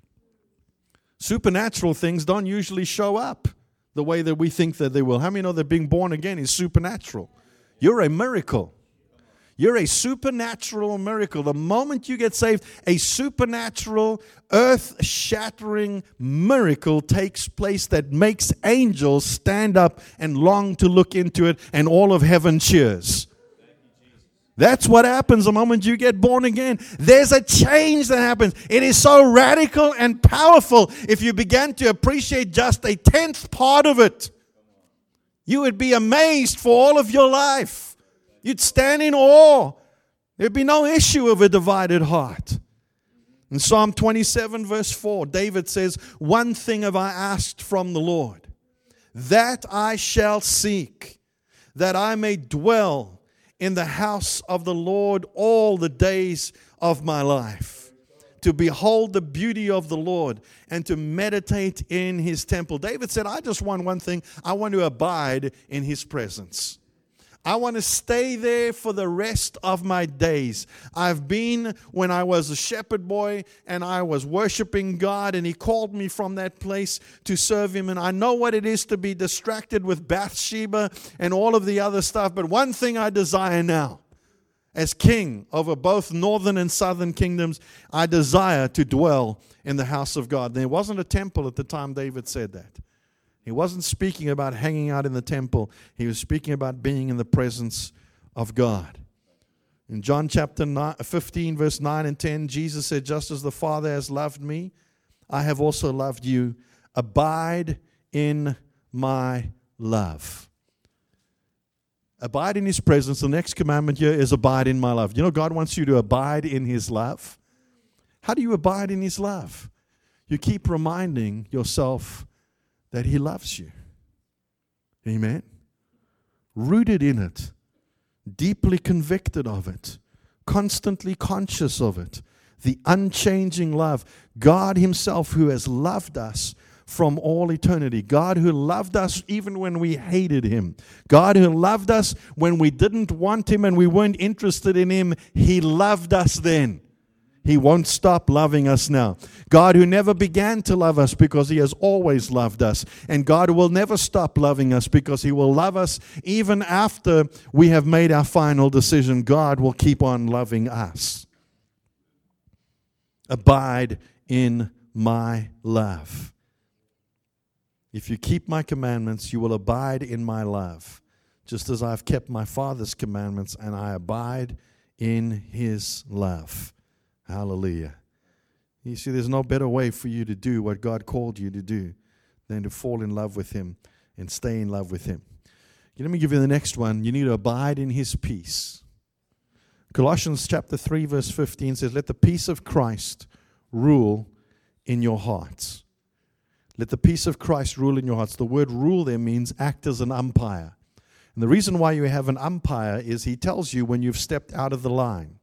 Supernatural things don't usually show up the way that we think that they will. How many know that being born again is supernatural? You're a miracle. You're a supernatural miracle. The moment you get saved, a supernatural, earth-shattering miracle takes place that makes angels stand up and long to look into it, and all of heaven cheers. That's what happens the moment you get born again. There's a change that happens. It is so radical and powerful. If you began to appreciate just a 10th part of it, you would be amazed for all of your life. You'd stand in awe. There'd be no issue of a divided heart. In Psalm 27, verse 4, David says, one thing have I asked from the Lord, that I shall seek, that I may dwell in the house of the Lord all the days of my life, to behold the beauty of the Lord and to meditate in His temple. David said, I just want one thing. I want to abide in His presence. I want to stay there for the rest of my days. I've been when I was a shepherd boy and I was worshiping God, and He called me from that place to serve Him. And I know what it is to be distracted with Bathsheba and all of the other stuff. But one thing I desire now, as king over both northern and southern kingdoms, I desire to dwell in the house of God. There wasn't a temple at the time David said that. He wasn't speaking about hanging out in the temple. He was speaking about being in the presence of God. In John chapter 15, verse 9 and 10, Jesus said, just as the Father has loved me, I have also loved you. Abide in my love. Abide in His presence. The next commandment here is abide in my love. You know, God wants you to abide in His love. How do you abide in His love? You keep reminding yourself that He loves you. Amen. Rooted in it, deeply convicted of it, constantly conscious of it. The unchanging love. God Himself who has loved us from all eternity. God who loved us even when we hated Him. God who loved us when we didn't want Him and we weren't interested in Him. He loved us then. He won't stop loving us now. God who never began to love us because He has always loved us. And God will never stop loving us because He will love us even after we have made our final decision. God will keep on loving us. Abide in my love. If you keep my commandments, you will abide in my love, just as I've kept my Father's commandments and I abide in His love. Hallelujah. You see, there's no better way for you to do what God called you to do than to fall in love with Him and stay in love with Him. Let me give you the next one. You need to abide in His peace. Colossians chapter 3 verse 15 says, let the peace of Christ rule in your hearts. Let the peace of Christ rule in your hearts. The word rule there means act as an umpire. And the reason why you have an umpire is he tells you when you've stepped out of the line.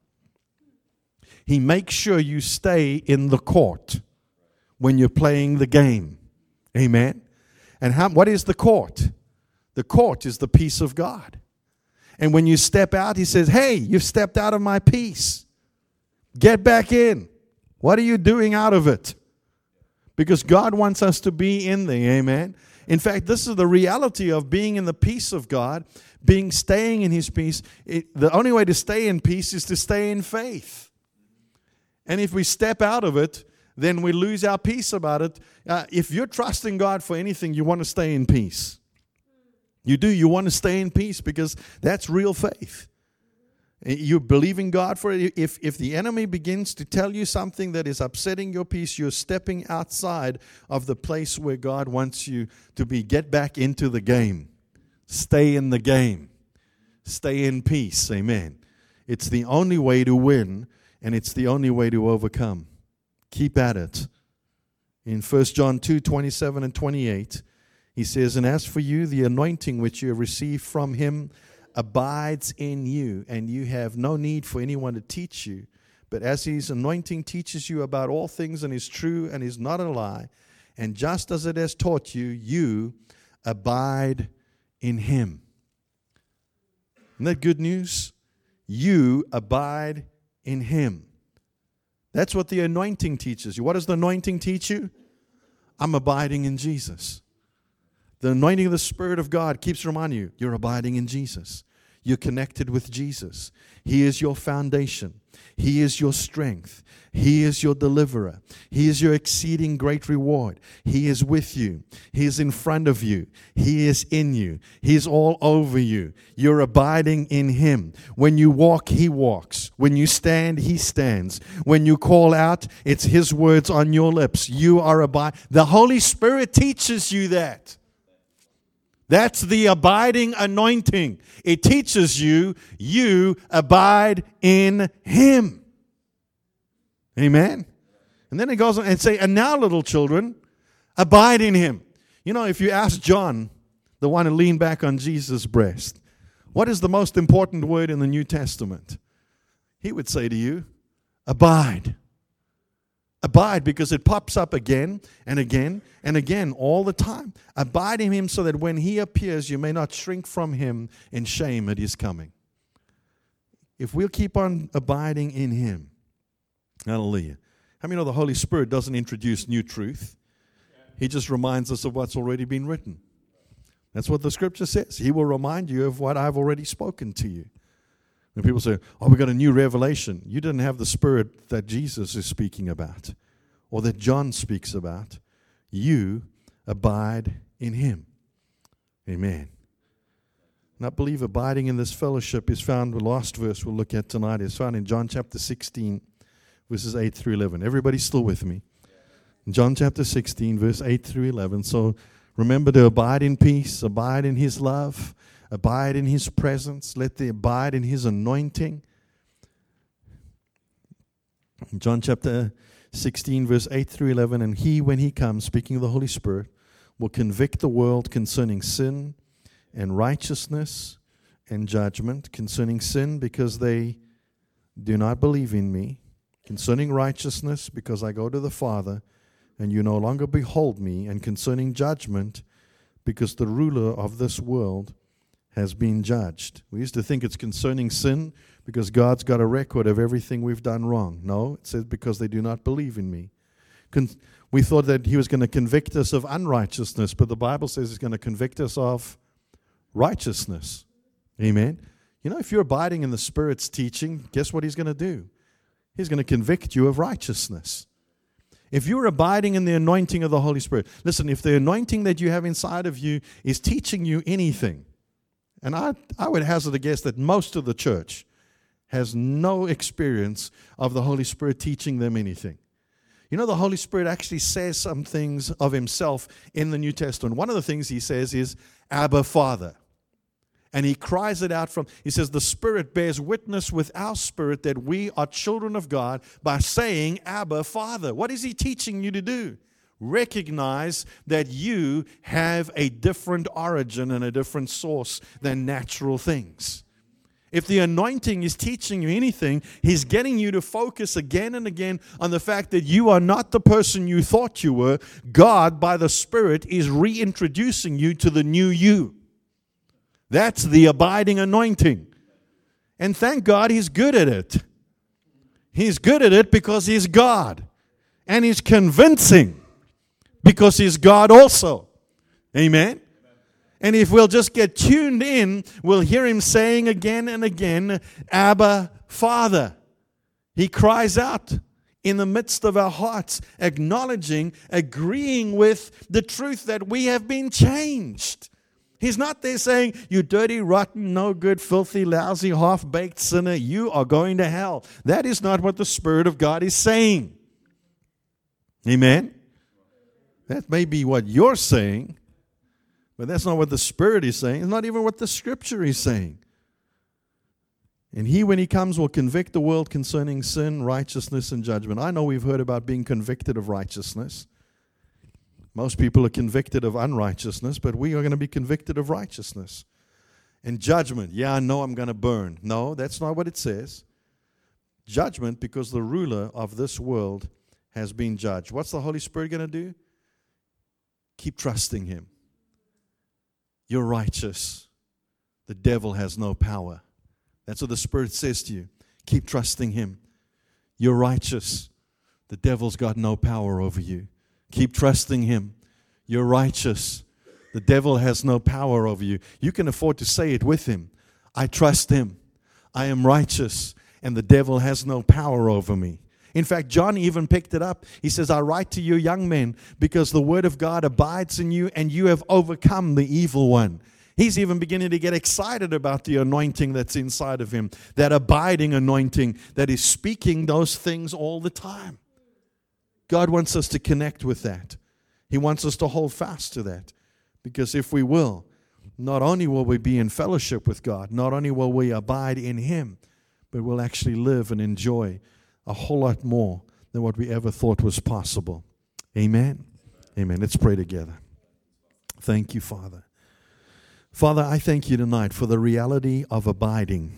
He makes sure you stay in the court when you're playing the game. Amen? And what is the court? The court is the peace of God. And when you step out, He says, hey, you've stepped out of my peace. Get back in. What are you doing out of it? Because God wants us to be in there, amen? In fact, this is the reality of being in the peace of God, staying in His peace. The only way to stay in peace is to stay in faith. And if we step out of it, then we lose our peace about it. If you're trusting God for anything, you want to stay in peace. You do. You want to stay in peace because that's real faith. You believe in God for it. If the enemy begins to tell you something that is upsetting your peace, you're stepping outside of the place where God wants you to be. Get back into the game. Stay in the game. Stay in peace. Amen. It's the only way to win, and it's the only way to overcome. Keep at it. In 1 John 2:27 and 28, he says, and as for you, the anointing which you have received from Him abides in you, and you have no need for anyone to teach you. But as His anointing teaches you about all things and is true and is not a lie, and just as it has taught you, you abide in Him. Isn't that good news? You abide in Him. That's what the anointing teaches you. What does the anointing teach you? I'm abiding in Jesus. The anointing of the Spirit of God keeps reminding you, you're abiding in Jesus. You're connected with Jesus. He is your foundation. He is your strength. He is your deliverer. He is your exceeding great reward. He is with you. He is in front of you. He is in you. He's all over you. You're abiding in Him. When you walk, He walks. When you stand, He stands. When you call out, it's His words on your lips. You are abiding. The Holy Spirit teaches you that. That's the abiding anointing. It teaches you, you abide in Him. Amen? And then it goes on and say, and now, little children, abide in Him. You know, if you ask John, the one who leaned back on Jesus' breast, what is the most important word in the New Testament? He would say to you, abide. Abide, because it pops up again and again and again all the time. Abide in Him so that when He appears, you may not shrink from Him in shame at His coming. If we'll keep on abiding in Him, hallelujah. How many know the Holy Spirit doesn't introduce new truth? He just reminds us of what's already been written. That's what the Scripture says. He will remind you of what I've already spoken to you. When people say, oh, we got a new revelation, you didn't have the Spirit that Jesus is speaking about or that John speaks about. You abide in Him. Amen. And I believe abiding in this fellowship is found, the last verse we'll look at tonight is found in John chapter 16, verses 8 through 11. Everybody still with me? John chapter 16, verse 8 through 11. So remember to abide in peace, abide in His love, abide in His presence. Let them abide in His anointing. John chapter 16, verse 8 through 11, and He, when He comes, speaking of the Holy Spirit, will convict the world concerning sin and righteousness and judgment. Concerning sin, because they do not believe in me. Concerning righteousness, because I go to the Father, and you no longer behold me. And concerning judgment, because the ruler of this world has been judged. We used to think it's concerning sin, because God's got a record of everything we've done wrong. No, it says because they do not believe in me. We thought that He was going to convict us of unrighteousness, but the Bible says He's going to convict us of righteousness. Amen. You know, if you're abiding in the Spirit's teaching, guess what He's going to do? He's going to convict you of righteousness. If you're abiding in the anointing of the Holy Spirit, listen, if the anointing that you have inside of you is teaching you anything, and I would hazard a guess that most of the church has no experience of the Holy Spirit teaching them anything. You know, the Holy Spirit actually says some things of Himself in the New Testament. One of the things He says is, Abba, Father. And He cries it out He says, the Spirit bears witness with our spirit that we are children of God by saying, Abba, Father. What is He teaching you to do? Recognize that you have a different origin and a different source than natural things. If the anointing is teaching you anything, He's getting you to focus again and again on the fact that you are not the person you thought you were. God, by the Spirit, is reintroducing you to the new you. That's the abiding anointing. And thank God He's good at it. He's good at it because He's God. And He's convincing because He's God also. Amen? And if we'll just get tuned in, we'll hear Him saying again and again, Abba, Father. He cries out in the midst of our hearts, acknowledging, agreeing with the truth that we have been changed. He's not there saying, you dirty, rotten, no good, filthy, lousy, half-baked sinner, you are going to hell. That is not what the Spirit of God is saying. Amen? That may be what you're saying, but that's not what the Spirit is saying. It's not even what the Scripture is saying. And He, when He comes, will convict the world concerning sin, righteousness, and judgment. I know we've heard about being convicted of righteousness. Most people are convicted of unrighteousness, but we are going to be convicted of righteousness. And judgment, yeah, I know I'm going to burn. No, that's not what it says. Judgment, because the ruler of this world has been judged. What's the Holy Spirit going to do? Keep trusting Him. You're righteous. The devil has no power. That's what the Spirit says to you. Keep trusting Him. You're righteous. The devil's got no power over you. Keep trusting Him. You're righteous. The devil has no power over you. You can afford to say it with him. I trust Him. I am righteous, and the devil has no power over me. In fact, John even picked it up. He says, I write to you, young men, because the word of God abides in you, and you have overcome the evil one. He's even beginning to get excited about the anointing that's inside of him, that abiding anointing that is speaking those things all the time. God wants us to connect with that. He wants us to hold fast to that. Because if we will, not only will we be in fellowship with God, not only will we abide in Him, but we'll actually live and enjoy a whole lot more than what we ever thought was possible. Amen? Amen. Let's pray together. Thank you, Father. Father, I thank you tonight for the reality of abiding.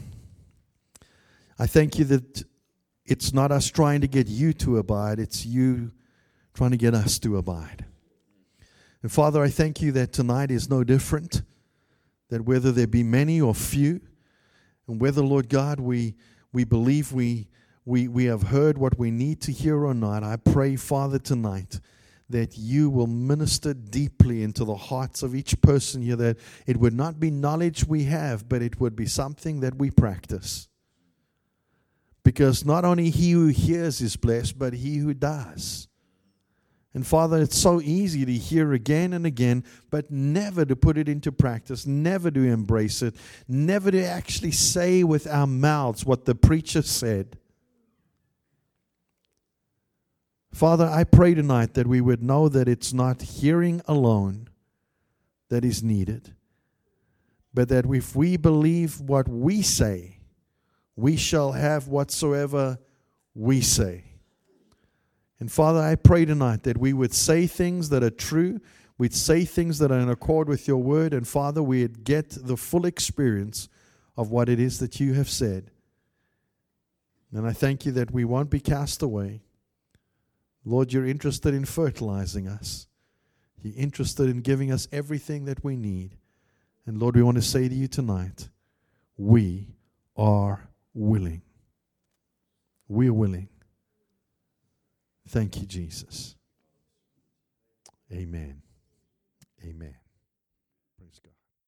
I thank you that it's not us trying to get you to abide, it's you trying to get us to abide. And Father, I thank you that tonight is no different, that whether there be many or few, and whether, Lord God, we believe we have heard what we need to hear or not, I pray, Father, tonight that you will minister deeply into the hearts of each person here, that it would not be knowledge we have, but it would be something that we practice. Because not only he who hears is blessed, but he who does. And Father, it's so easy to hear again and again, but never to put it into practice, never to embrace it, never to actually say with our mouths what the preacher said. Father, I pray tonight that we would know that it's not hearing alone that is needed, but that if we believe what we say, we shall have whatsoever we say. And Father, I pray tonight that we would say things that are true, we'd say things that are in accord with your word, and Father, we'd get the full experience of what it is that you have said. And I thank you that we won't be cast away. Lord, you're interested in fertilizing us. You're interested in giving us everything that we need. And Lord, we want to say to you tonight, we are willing. We are willing. Thank you, Jesus. Amen. Amen.